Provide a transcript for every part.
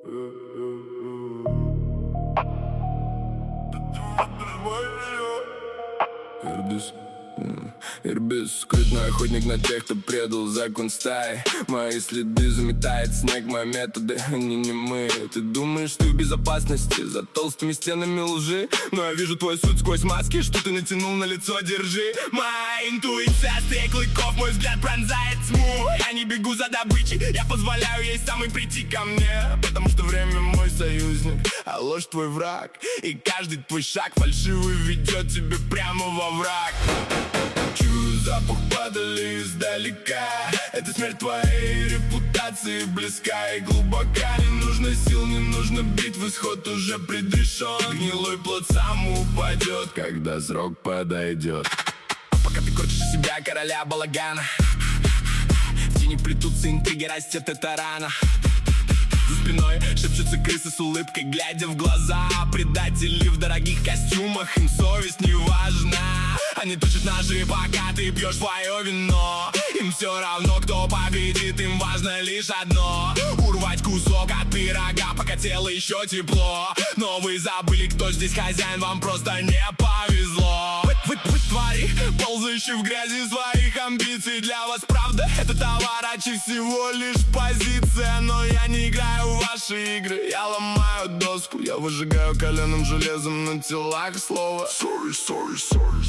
Ирбис, скрытный охотник на тех, кто предал закон стаи. Мои следы заметает снег, мои методы, они не мы. Ты думаешь, ты в безопасности за толстыми стенами лжи, но я вижу твою суть сквозь маски, что ты натянул на лицо, держи. Моя интуиция острее клыков, мой взгляд пронзает тьму. Я не бегу за добычей, я позволяю ей самой прийти ко мне, потому что время мой союзник, а ложь твой враг. И каждый твой шаг фальшивый ведет тебя прямо во враг. Чую запах падали издалека. Это смерть твоей репутации близка и глубока. Не нужно сил, не нужно битв, исход уже предрешен. Гнилой плод сам упадет, когда срок подойдет. Пока ты корчишь из себя короля балагана, в тени плетутся интриги, растет эта рана. За спиной шепчутся крысы с улыбкой, глядя в глаза. Предатели в дорогих костюмах, им совесть не важна. Они точат ножи, пока ты пьешь свое вино. Им все равно, кто победит, им важно лишь одно: урвать кусок от пирога, пока тело еще тепло. Но вы забыли, кто здесь хозяин, вам просто не повезло. Вы твари, ползающие в грязи своих амбиций. Для вас правда это товар, а всего лишь позиция. Но я не играю в ваши игры, я ломаю доску. Я выжигаю каленым железом на телах слово sorry.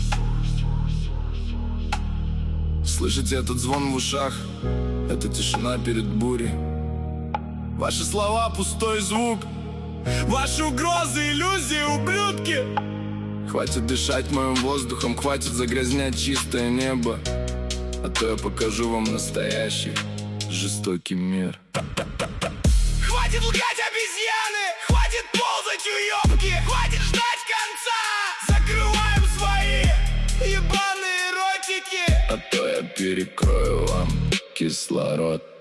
Слышите этот звон в ушах? Это тишина перед бурей. Ваши слова пустой звук, ваши угрозы иллюзии, ублюдки. Хватит дышать моим воздухом, хватит загрязнять чистое небо, а то я покажу вам настоящий жестокий мир. Хватит лгать, обезьяны! Хватит ползать, уёбки! Хватит ждать конца! Закрываем свои ебаные ротики, а то я перекрою вам кислород.